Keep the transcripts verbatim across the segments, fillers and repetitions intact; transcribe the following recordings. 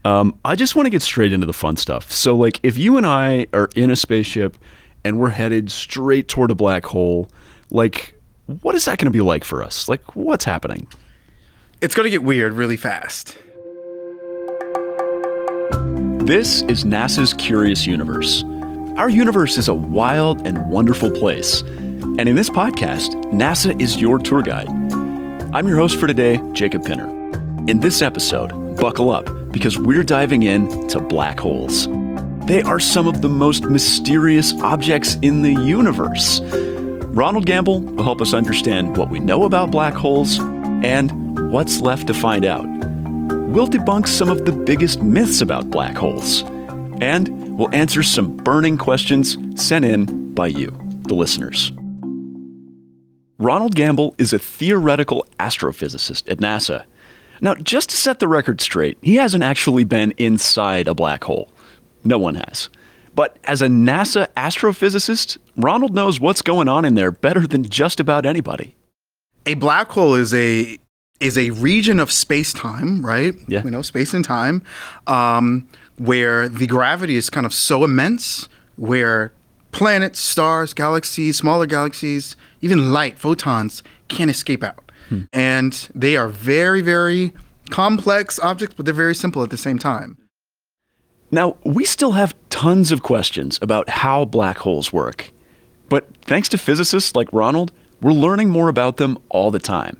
Um, I just want to get straight into the fun stuff. So, like, if you and I are in a spaceship and we're headed straight toward a black hole, like, what is that going to be like for us? Like, what's happening? It's going to get weird really fast. This is NASA's Curious Universe. Our universe is a wild and wonderful place. And in this podcast, NASA is your tour guide. I'm your host for today, Jacob Pinner. In this episode, buckle up because we're diving into black holes. They are some of the most mysterious objects in the universe. Ronald Gamble will help us understand what we know about black holes and what's left to find out. We'll debunk some of the biggest myths about black holes. And we'll answer some burning questions sent in by you, the listeners. Ronald Gamble is a theoretical astrophysicist at NASA. Now, just to set the record straight, he hasn't actually been inside a black hole. No one has. But as a NASA astrophysicist, Ronald knows what's going on in there better than just about anybody. A black hole is a is a region of space-time, right? Yeah. You know, space and time, um, where the gravity is kind of so immense, where planets, stars, galaxies, smaller galaxies, even light, photons, can't escape out. Hmm. And they are very, very complex objects, but they're very simple at the same time. Now, we still have tons of questions about how black holes work. But thanks to physicists like Ronald, we're learning more about them all the time.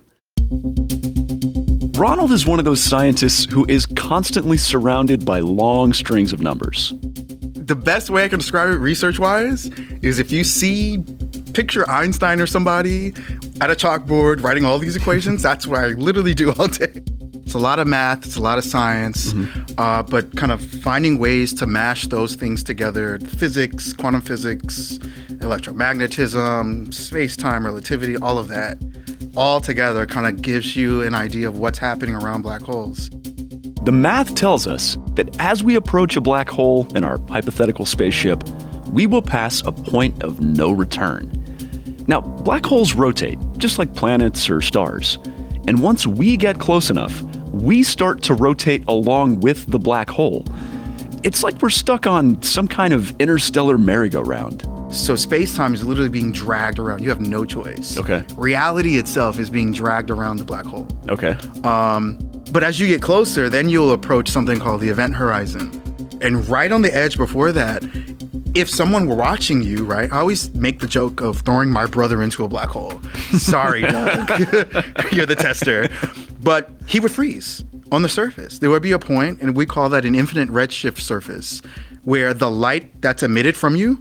Ronald is one of those scientists who is constantly surrounded by long strings of numbers. The best way I can describe it research-wise is if you see, picture Einstein or somebody at a chalkboard writing all these equations, that's what I literally do all day. It's a lot of math, it's a lot of science, mm-hmm. uh, but kind of finding ways to mash those things together, physics, quantum physics, electromagnetism, space-time relativity, all of that, all together kind of gives you an idea of what's happening around black holes. The math tells us that as we approach a black hole in our hypothetical spaceship, we will pass a point of no return. Now, black holes rotate, just like planets or stars. And once we get close enough, we start to rotate along with the black hole. It's like we're stuck on some kind of interstellar merry-go-round. So space-time is literally being dragged around. You have no choice. Okay. Reality itself is being dragged around the black hole. Okay. Um, but as you get closer, then you'll approach something called the event horizon. And right on the edge before that, if someone were watching you, right, I always make the joke of throwing my brother into a black hole. Sorry, Doug. You're the tester. But he would freeze on the surface. There would be a point, and we call that an infinite redshift surface, where the light that's emitted from you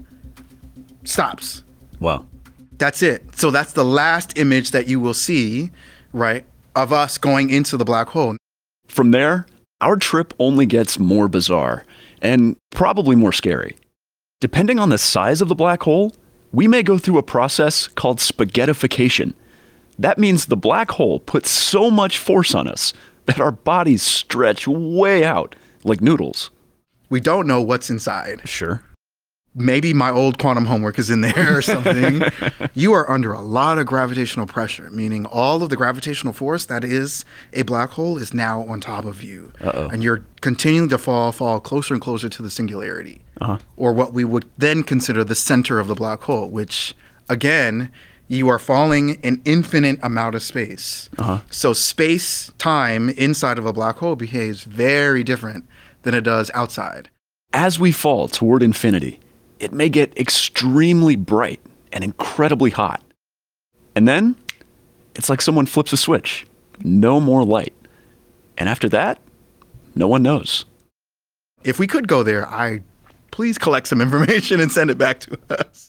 stops. Wow. That's it. So that's the last image that you will see, right, of us going into the black hole. From there, our trip only gets more bizarre and probably more scary. Depending on the size of the black hole, we may go through a process called spaghettification. That means the black hole puts so much force on us that our bodies stretch way out like noodles. We don't know what's inside. Sure. Maybe my old quantum homework is in there or something. You are under a lot of gravitational pressure, meaning all of the gravitational force that is a black hole is now on top of you. Uh-oh. And you're continuing to fall, fall closer and closer to the singularity, uh-huh. or what we would then consider the center of the black hole, which, again, you are falling an infinite amount of space. Uh-huh. So space-time inside of a black hole behaves very different than it does outside. As we fall toward infinity, it may get extremely bright and incredibly hot. And then, it's like someone flips a switch. No more light. And after that, no one knows. If we could go there, I please collect some information and send it back to us.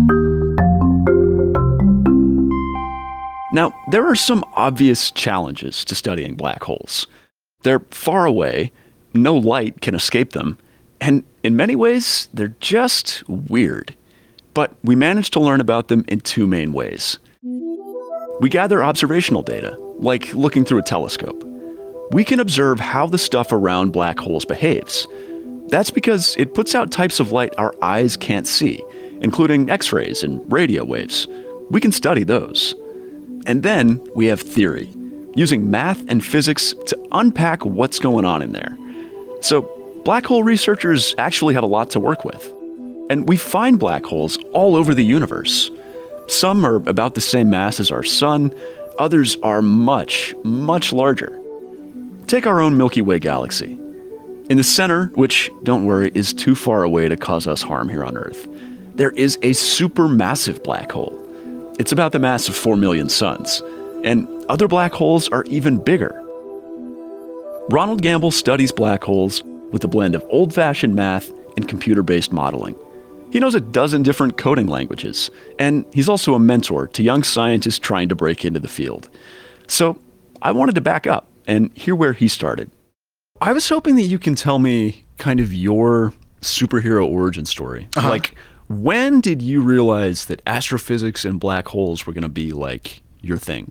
Now, there are some obvious challenges to studying black holes. They're far away, no light can escape them, and in many ways, they're just weird. But we managed to learn about them in two main ways. We gather observational data, like looking through a telescope. We can observe how the stuff around black holes behaves. That's because it puts out types of light our eyes can't see, including X-rays and radio waves. We can study those. And then we have theory, using math and physics to unpack what's going on in there. So black hole researchers actually have a lot to work with. And we find black holes all over the universe. Some are about the same mass as our sun, others are much, much larger. Take our own Milky Way galaxy. In the center, which, don't worry, is too far away to cause us harm here on Earth, there is a supermassive black hole. It's about the mass of four million suns, and other black holes are even bigger. Ronald Gamble studies black holes with a blend of old-fashioned math and computer-based modeling. He knows a dozen different coding languages, and he's also a mentor to young scientists trying to break into the field. So I wanted to back up and hear where he started. I was hoping that you can tell me kind of your superhero origin story. Uh-huh. Like, when did you realize that astrophysics and black holes were going to be like your thing?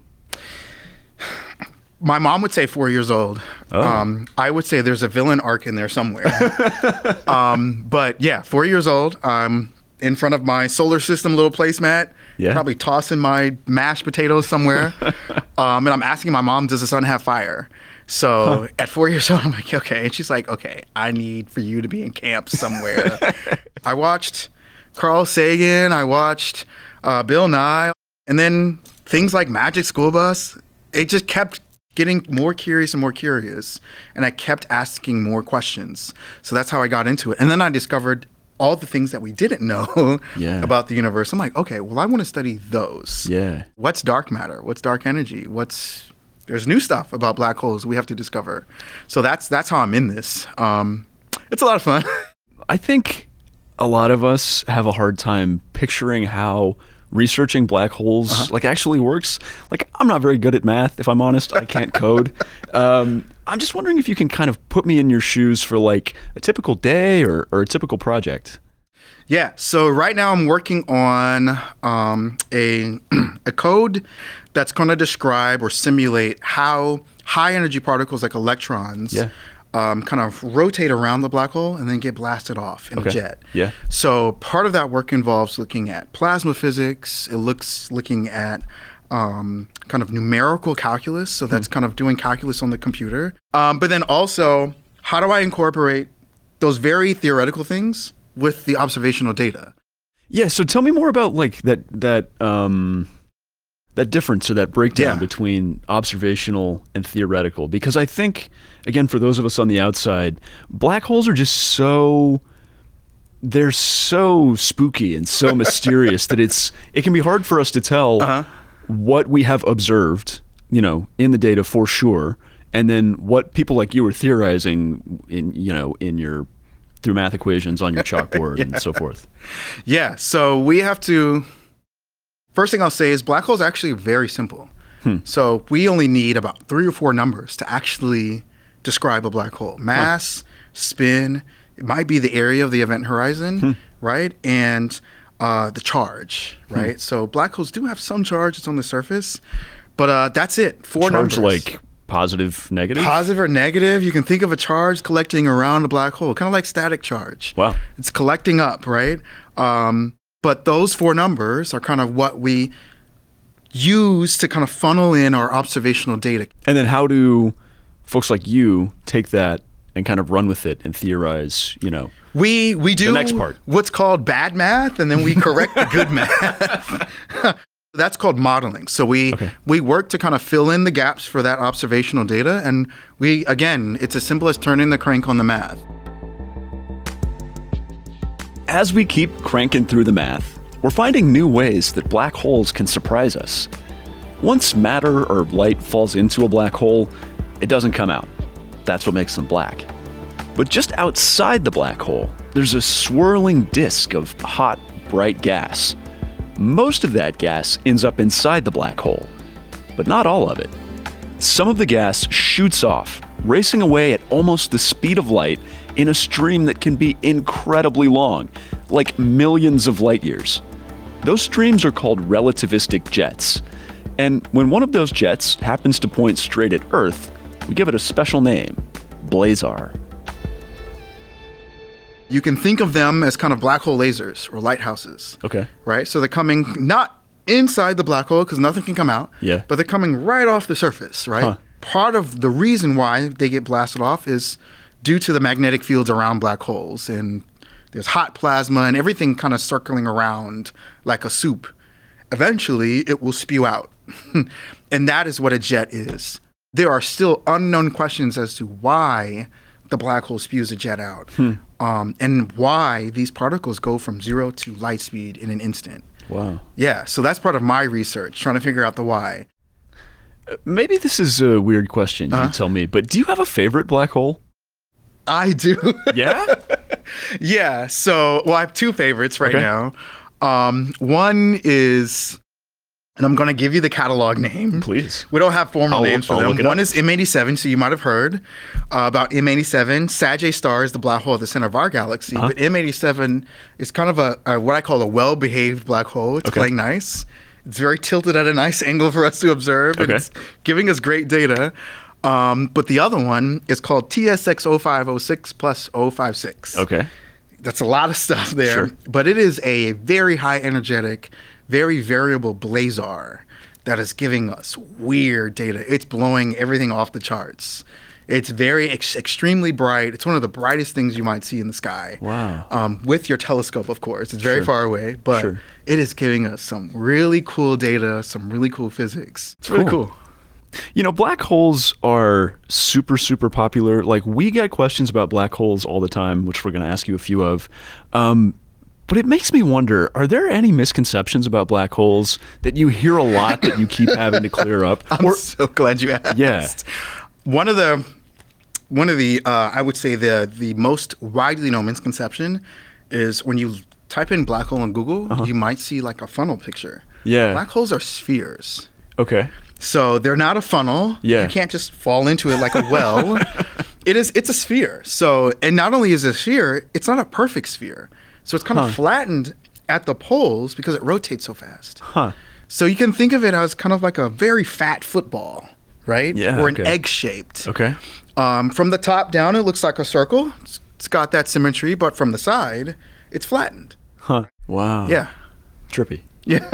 My mom would say four years old. Oh. Um, I would say there's a villain arc in there somewhere. um, but yeah, four years old. I'm in front of my solar system little placemat, yeah. probably tossing my mashed potatoes somewhere. um, and I'm asking my mom, does the sun have fire? So huh. at four years old, I'm like, okay. And she's like, okay, I need for you to be in camp somewhere. I watched Carl Sagan. I watched uh, Bill Nye. And then things like Magic School Bus, it just kept getting more curious and more curious. And I kept asking more questions. So that's how I got into it. And then I discovered all the things that we didn't know yeah. about the universe. I'm like, okay, well, I want to study those. Yeah. What's dark matter? What's dark energy? What's there's new stuff about black holes we have to discover. So that's that's how I'm in this. Um, it's a lot of fun. I think a lot of us have a hard time picturing how researching black holes uh-huh. like actually works. Like, I'm not very good at math, if I'm honest. I can't code. um, I'm just wondering if you can kind of put me in your shoes for like a typical day or, or a typical project. Yeah. So right now I'm working on um, a a code that's going to describe or simulate how high energy particles like electrons yeah. um, kind of rotate around the black hole and then get blasted off in okay. a jet. Yeah. So part of that work involves looking at plasma physics. It looks looking at um, kind of numerical calculus. So that's hmm. kind of doing calculus on the computer. Um, but then also, how do I incorporate those very theoretical things with the observational data? Yeah. So tell me more about like that that um, that difference or that breakdown yeah. between observational and theoretical. Because I think, again, for those of us on the outside, black holes are just so they're so spooky and so mysterious that it's it can be hard for us to tell uh-huh. what we have observed, you know, in the data for sure, and then what people like you are theorizing in, you know, in your through math equations on your chalkboard yeah. and so forth. Yeah. So we have to. First thing I'll say is black holes are actually very simple. Hmm. So we only need about three or four numbers to actually describe a black hole: mass, huh. spin. It might be the area of the event horizon, hmm. right? And uh, the charge, right? Hmm. So black holes do have some charge. It's on the surface, but uh, that's it. Four charge numbers. Like positive, negative? Positive or negative. You can think of a charge collecting around a black hole, kind of like static charge. Wow. It's collecting up, right? Um, but those four numbers are kind of what we use to kind of funnel in our observational data. And then how do folks like you take that and kind of run with it and theorize, you know, we we do the next part. What's called bad math, and then we correct the good math. That's called modeling. So we okay. we work to kind of fill in the gaps for that observational data. And we, again, it's as simple as turning the crank on the math. As we keep cranking through the math, we're finding new ways that black holes can surprise us. Once matter or light falls into a black hole, it doesn't come out. That's what makes them black. But just outside the black hole, there's a swirling disk of hot, bright gas. Most of that gas ends up inside the black hole, but not all of it. Some of the gas shoots off, racing away at almost the speed of light in a stream that can be incredibly long, like millions of light years. Those streams are called relativistic jets. And when one of those jets happens to point straight at Earth, we give it a special name, blazar. You can think of them as kind of black hole lasers or lighthouses. Okay. Right? So they're coming not inside the black hole because nothing can come out, yeah. but they're coming right off the surface, right? Huh. Part of the reason why they get blasted off is due to the magnetic fields around black holes. And there's hot plasma and everything kind of circling around like a soup. Eventually, it will spew out. And that is what a jet is. There are still unknown questions as to why the black hole spews a jet out, hmm. um, and why these particles go from zero to light speed in an instant. Wow. Yeah, so that's part of my research, trying to figure out the why. Uh, maybe this is a weird question, uh-huh. you tell me, but do you have a favorite black hole? I do. Yeah? Yeah, so, well, I have two favorites right okay. now. Um, one is... And I'm going to give you the catalog name. Please. We don't have formal I'll, names for I'll them. One is M eighty-seven, so you might have heard uh, about M eighty-seven. Sagittarius star is the black hole at the center of our galaxy. Uh-huh. But M eighty-seven is kind of a, a what I call a well-behaved black hole. It's okay. playing nice. It's very tilted at a nice angle for us to observe. Okay. And it's giving us great data. Um, but the other one is called T S X zero five zero six plus zero five six. Okay. That's a lot of stuff there. Sure. But it is a very high energetic, very variable blazar that is giving us weird data. It's blowing everything off the charts. It's very ex- extremely bright. It's one of the brightest things you might see in the sky. Wow. Um, with your telescope, of course. It's very Sure. far away, but Sure. it is giving us some really cool data, some really cool physics. It's really cool. cool. You know, black holes are super, super popular. Like, we get questions about black holes all the time, which we're going to ask you a few of. Um, But it makes me wonder, are there any misconceptions about black holes that you hear a lot that you keep having to clear up? I'm or, so glad you asked. Yeah. One of the, one of the, uh, I would say the the most widely known misconception is when you type in black hole on Google, uh-huh. you might see like a funnel picture. Yeah. Black holes are spheres. Okay. So they're not a funnel. Yeah. You can't just fall into it like a well. It is, it's a sphere. So, and not only is it a sphere, it's not a perfect sphere. So it's kind huh. of flattened at the poles because it rotates so fast. Huh. So you can think of it as kind of like a very fat football, right? Yeah. Or okay. an egg-shaped. Okay. Um, from the top down, it looks like a circle. It's, it's got that symmetry, but from the side, it's flattened. Huh. Wow. Yeah. Trippy. Yeah.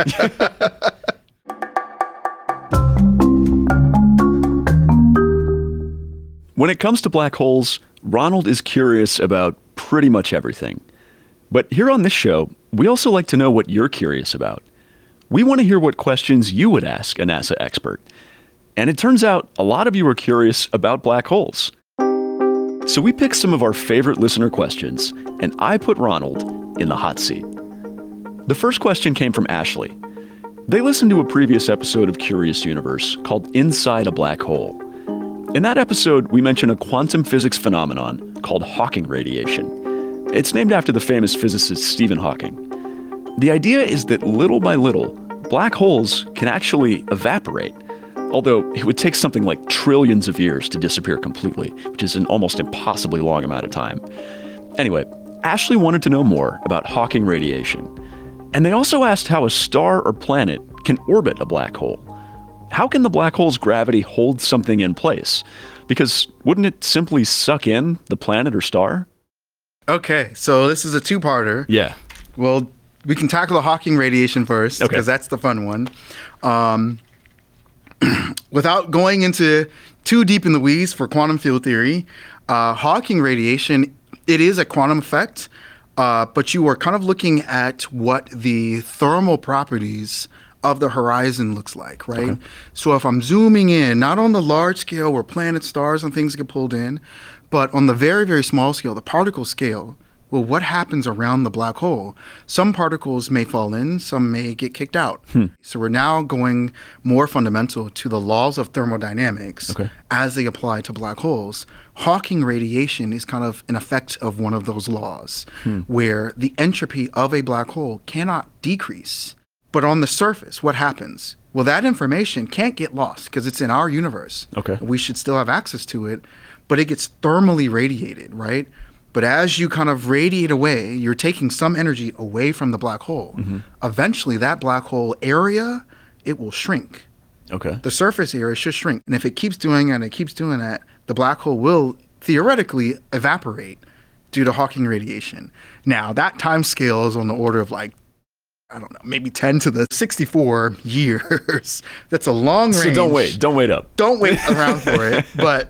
When it comes to black holes, Ronald is curious about pretty much everything. But here on this show, we also like to know what you're curious about. We want to hear what questions you would ask a NASA expert. And it turns out a lot of you are curious about black holes. So we picked some of our favorite listener questions, and I put Ronald in the hot seat. The first question came from Ashley. They listened to a previous episode of Curious Universe called Inside a Black Hole. In that episode, we mentioned a quantum physics phenomenon called Hawking radiation. It's named after the famous physicist Stephen Hawking. The idea is that little by little, black holes can actually evaporate, although it would take something like trillions of years to disappear completely, which is an almost impossibly long amount of time. Anyway, Ashley wanted to know more about Hawking radiation. And they also asked how a star or planet can orbit a black hole. How can the black hole's gravity hold something in place? Because wouldn't it simply suck in the planet or star? Okay, so this is a two-parter. Yeah. Well, we can tackle the Hawking radiation first, okay. because that's the fun one. Um, without going into too deep in the weeds for quantum field theory, uh, Hawking radiation, it is a quantum effect, uh, but you are kind of looking at what the thermal properties of the horizon looks like, right? Okay. So if I'm zooming in, not on the large scale where planets, stars, and things get pulled in, but on the very, very small scale, the particle scale, well, what happens around the black hole? Some particles may fall in, some may get kicked out. Hmm. So we're now going more fundamental to the laws of thermodynamics okay. as they apply to black holes. Hawking radiation is kind of an effect of one of those laws, hmm. where the entropy of a black hole cannot decrease. But on the surface, what happens? Well, that information can't get lost because it's in our universe. Okay. We should still have access to it, but it gets thermally radiated, right? But as you kind of radiate away, you're taking some energy away from the black hole. Mm-hmm. Eventually, that black hole area, it will shrink. Okay. The surface area should shrink. And if it keeps doing it and it keeps doing that, the black hole will theoretically evaporate due to Hawking radiation. Now, that time scale is on the order of like, I don't know, maybe ten to the sixty-four years. That's a long range. So don't wait. Don't wait up. Don't wait around for it. But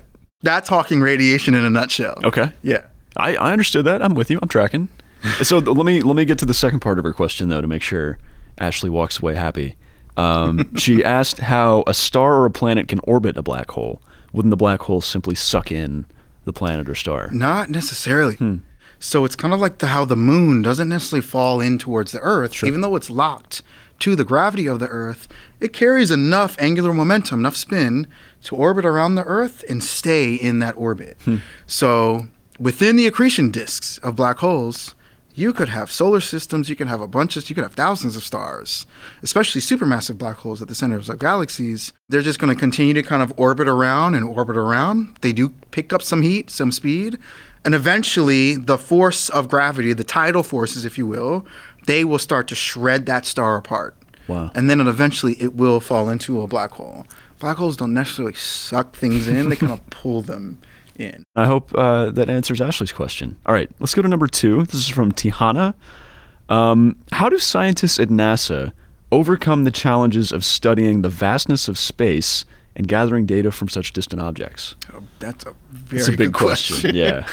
That's Hawking radiation in a nutshell. Okay. Yeah. I, I understood that. I'm with you. I'm tracking. So th- let me let me get to the second part of her question though to make sure Ashley walks away happy. Um, she asked how a star or a planet can orbit a black hole. Wouldn't the black hole simply suck in the planet or star? Not necessarily. Hmm. So it's kind of like the, how the moon doesn't necessarily fall in towards the Earth, sure. Even though it's locked to the gravity of the Earth. It carries enough angular momentum, enough spin to orbit around the Earth and stay in that orbit. Hmm. So within the accretion disks of black holes, you could have solar systems, you could have a bunch of, you could have thousands of stars, especially supermassive black holes at the centers of galaxies. They're just going to continue to kind of orbit around and orbit around. They do pick up some heat, some speed, and eventually the force of gravity, the tidal forces, if you will, they will start to shred that star apart. Wow. And then it eventually it will fall into a black hole. Black holes don't necessarily suck things in, they kind of pull them in. I hope uh, that answers Ashley's question. All right, let's go to number two. This is from Tihana. Um, how do scientists at NASA overcome the challenges of studying the vastness of space and gathering data from such distant objects? Oh, that's a very That's a big good question. question. Yeah.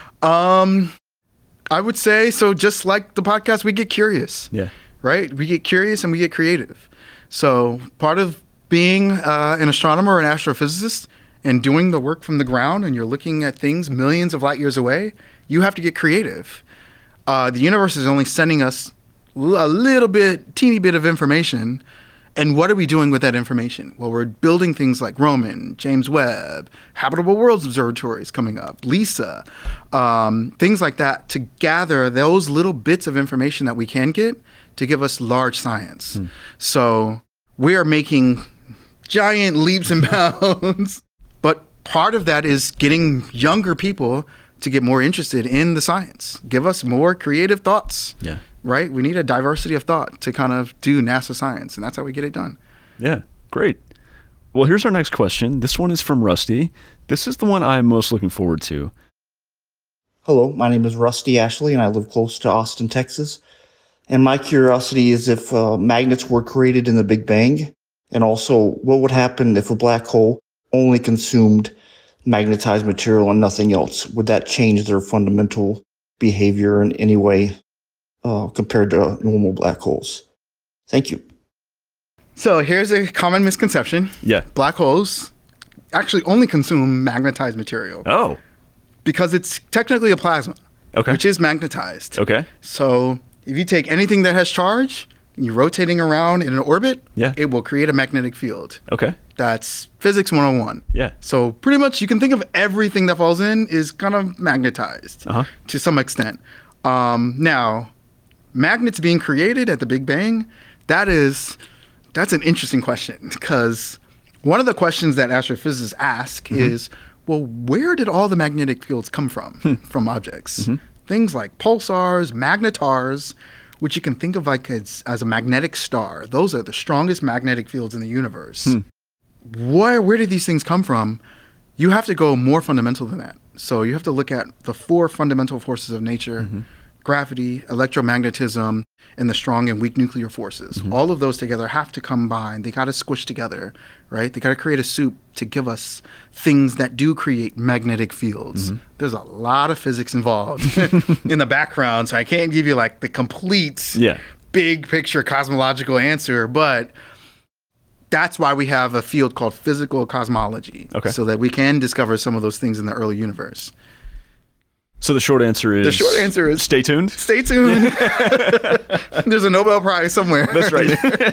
um, I would say, so just like the podcast, we get curious. Yeah. Right? We get curious and we get creative. So part of being uh, an astronomer or an astrophysicist and doing the work from the ground, and you're looking at things millions of light years away, you have to get creative. Uh, the universe is only sending us a little bit, teeny bit of information. And what are we doing with that information? Well, we're building things like Roman, James Webb, Habitable Worlds Observatory is coming up, LISA, um, things like that, to gather those little bits of information that we can get to give us large science. Hmm. So we are making giant leaps and bounds. But part of that is getting younger people to get more interested in the science. Give us more creative thoughts. Yeah. Right? We need a diversity of thought to kind of do NASA science, and that's how we get it done. Yeah, great. Well, here's our next question. This one is from Rusty. This is the one I'm most looking forward to. Hello, my name is Rusty Ashley, and I live close to Austin, Texas. And my curiosity is if uh, magnets were created in the Big Bang, and also what would happen if a black hole only consumed magnetized material and nothing else? Would that change their fundamental behavior in any way uh, compared to normal black holes? Thank you. So here's a common misconception. Yeah. Black holes actually only consume magnetized material. Oh. Because it's technically a plasma, okay, which is magnetized. Okay. So if you take anything that has charge, and you're rotating around in an orbit, yeah, it will create a magnetic field. Okay. That's physics one oh one. Yeah. So pretty much you can think of everything that falls in is kind of magnetized uh-huh. to some extent. Um, now, magnets being created at the Big Bang, that is, that's an interesting question, because one of the questions that astrophysicists ask mm-hmm. is, well, where did all the magnetic fields come from, hmm. from objects? Mm-hmm. Things like pulsars, magnetars, which you can think of like as, as a magnetic star. Those are the strongest magnetic fields in the universe. Hmm. Where, where did these things come from? You have to go more fundamental than that. So you have to look at the four fundamental forces of nature, mm-hmm. gravity, electromagnetism, and the strong and weak nuclear forces. Mm-hmm. All of those together have to combine. They got to squish together, right? They got to create a soup to give us things that do create magnetic fields. Mm-hmm. There's a lot of physics involved in the background, so I can't give you like the complete yeah. big picture cosmological answer, but that's why we have a field called physical cosmology, okay. so that we can discover some of those things in the early universe. So the short answer is... The short answer is... Stay tuned. Stay tuned. There's a Nobel Prize somewhere. That's right.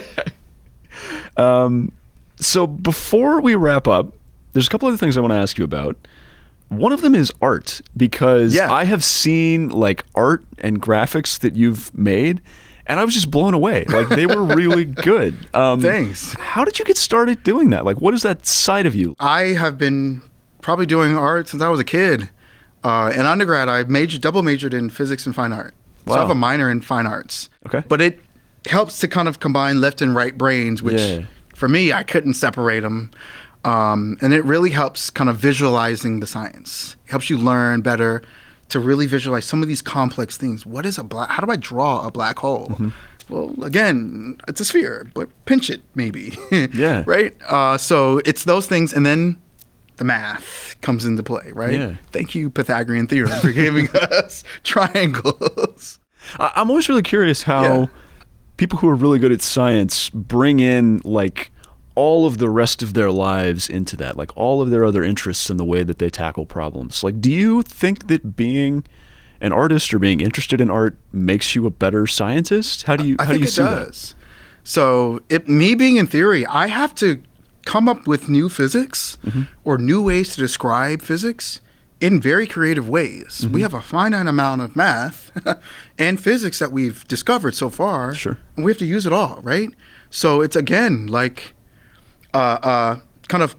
um, so before we wrap up, there's a couple other things I want to ask you about. One of them is art, because yeah. I have seen like art and graphics that you've made, and I was just blown away. Like they were really good. Um, Thanks. How did you get started doing that? Like, what is that side of you? I have been probably doing art since I was a kid. Uh, in undergrad, I majored, double majored in physics and fine art. Wow. So I have a minor in fine arts. Okay. But it helps to kind of combine left and right brains, which yeah. for me, I couldn't separate them. Um, and it really helps kind of visualizing the science. It helps you learn better to really visualize some of these complex things. What is a black, how do I draw a black hole? Mm-hmm. Well, again, it's a sphere, but pinch it maybe. yeah. Right? Uh, so it's those things. And then the math comes into play, right? Yeah. Thank you, Pythagorean theorem, for giving us triangles. I- I'm always really curious how Yeah. people who are really good at science bring in like all of the rest of their lives into that, like all of their other interests in the way that they tackle problems. Like, do you think that being an artist or being interested in art makes you a better scientist? How do you, I how do think you it see does. So, it, me being in theory, I have to come up with new physics Mm-hmm. or new ways to describe physics in very creative ways. Mm-hmm. We have a finite amount of math and physics that we've discovered so far. Sure. And we have to use it all, right? So it's again like uh, uh, kind of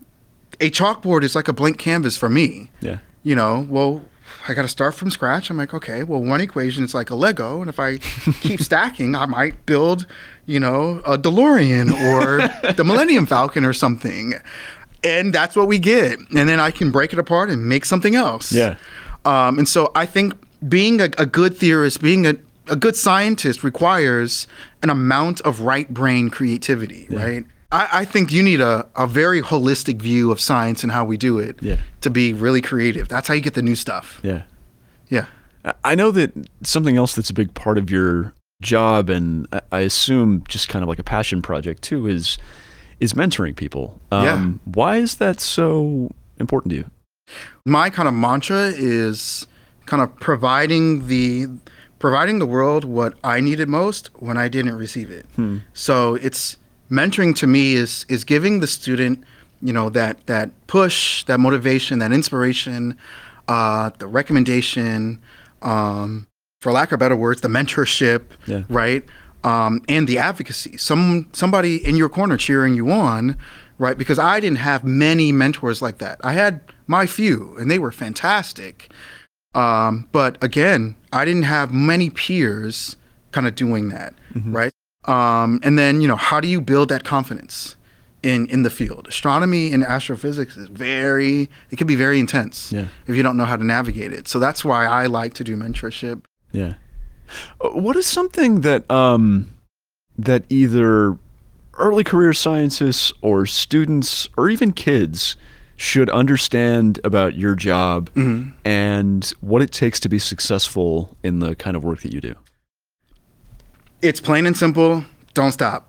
a chalkboard is like a blank canvas for me. Yeah. You know, well, I got to start from scratch. I'm like, okay, well, one equation is like a Lego. And if I keep stacking, I might build, you know, a DeLorean or the Millennium Falcon or something. And that's what we get. And then I can break it apart and make something else. Yeah. Um, and so I think being a, a good theorist, being a, a good scientist requires an amount of right brain creativity, right? I, I think you need a, a very holistic view of science and how we do it Yeah. to be really creative. That's how you get the new stuff. Yeah. Yeah. I- I know that something else that's a big part of your job, and I- I assume just kind of like a passion project too, is is mentoring people. Um, Why is that so important to you? My kind of mantra is kind of providing the providing the world what I needed most when I didn't receive it. So it's mentoring to me is is giving the student, you know, that that push, that motivation, that inspiration, uh, the recommendation, um, for lack of better words, the mentorship, Yeah. right? Um, and the advocacy. Some somebody in your corner cheering you on, right? Because I didn't have many mentors like that. I had my few, and they were fantastic. Um, but again, I didn't have many peers kind of doing that, right? Um, and then, you know, how do you build that confidence in in the field? Astronomy and astrophysics is very, it can be very intense Yeah. if you don't know how to navigate it. So that's why I like to do mentorship. Yeah. Uh, What is something that um, that either early career scientists or students or even kids should understand about your job and what it takes to be successful in the kind of work that you do? It's plain and simple. Don't stop.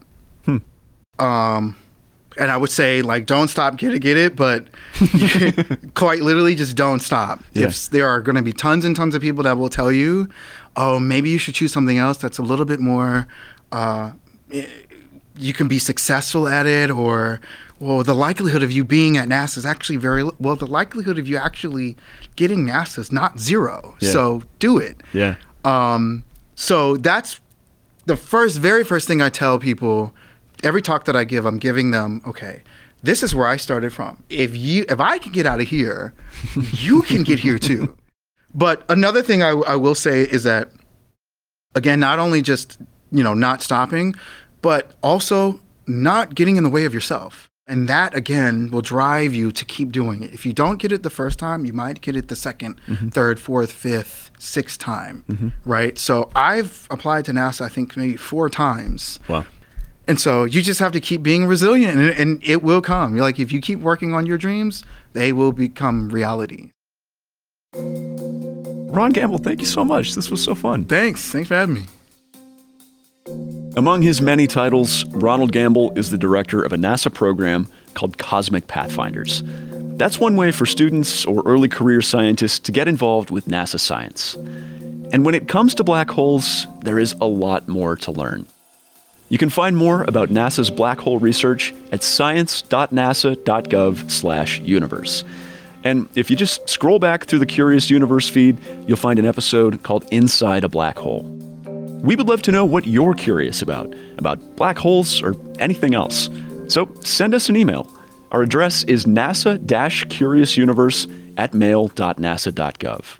Um, and I would say, like, don't stop, get it, get it. But quite literally, just don't stop. Yeah. If there are going to be tons and tons of people that will tell you, oh, maybe you should choose something else that's a little bit more, uh, you can be successful at it, or, well, the likelihood of you being at NASA is actually very, well, the likelihood of you actually getting NASA is not zero. Yeah. So do it. Yeah. Um, so that's the first, very first thing I tell people. Every talk that I give, I'm giving them, okay, this is where I started from. If you, if I can get out of here, you can get here too. But another thing I, I will say is that, again, not only just, you know, not stopping, but also not getting in the way of yourself. And that, again, will drive you to keep doing it. If you don't get it the first time, you might get it the second, third, fourth, fifth, sixth time, right? So I've applied to NASA, I think, maybe four times. Wow. And so you just have to keep being resilient, and, and it will come. You're like, if you keep working on your dreams, they will become reality. Ron Gamble, thank you so much. This was so fun. Thanks. Thanks for having me. Among his many titles, Ronald Gamble is the director of a NASA program called Cosmic Pathfinders. That's one way for students or early career scientists to get involved with NASA science. And when it comes to black holes, there is a lot more to learn. You can find more about NASA's black hole research at science.nasa.gov slash universe. And if you just scroll back through the Curious Universe feed, you'll find an episode called Inside a Black Hole. We would love to know what you're curious about, about black holes or anything else. So send us an email. Our address is nasa-curiousuniverse at mail dot nasa dot gov.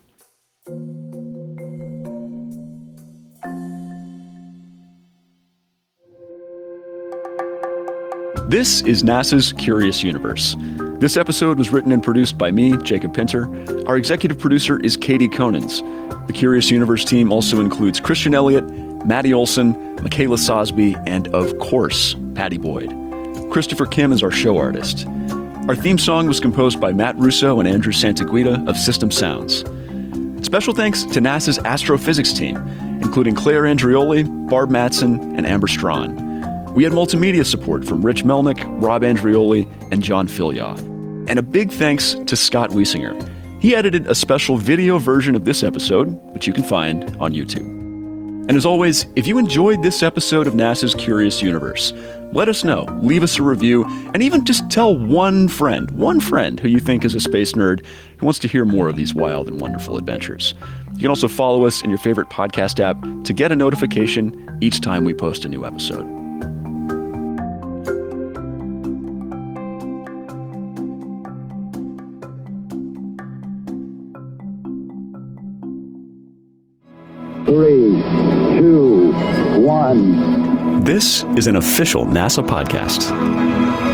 This is NASA's Curious Universe. This episode was written and produced by me, Jacob Pinter. Our executive producer is Katie Conans. The Curious Universe team also includes Christian Elliott, Maddie Olson, Michaela Sosby, and of course, Patty Boyd. Christopher Kim is our show artist. Our theme song was composed by Matt Russo and Andrew Santaguida of System Sounds. Special thanks to NASA's astrophysics team, including Claire Andrioli, Barb Matson, and Amber Strawn. We had multimedia support from Rich Melnick, Rob Andrioli, and John Filioff. And a big thanks to Scott Wiesinger. He edited a special video version of this episode, which you can find on YouTube. And as always, if you enjoyed this episode of NASA's Curious Universe, let us know, leave us a review, and even just tell one friend, one friend who you think is a space nerd who wants to hear more of these wild and wonderful adventures. You can also follow us in your favorite podcast app to get a notification each time we post a new episode. Three, two, one. This is an official NASA podcast.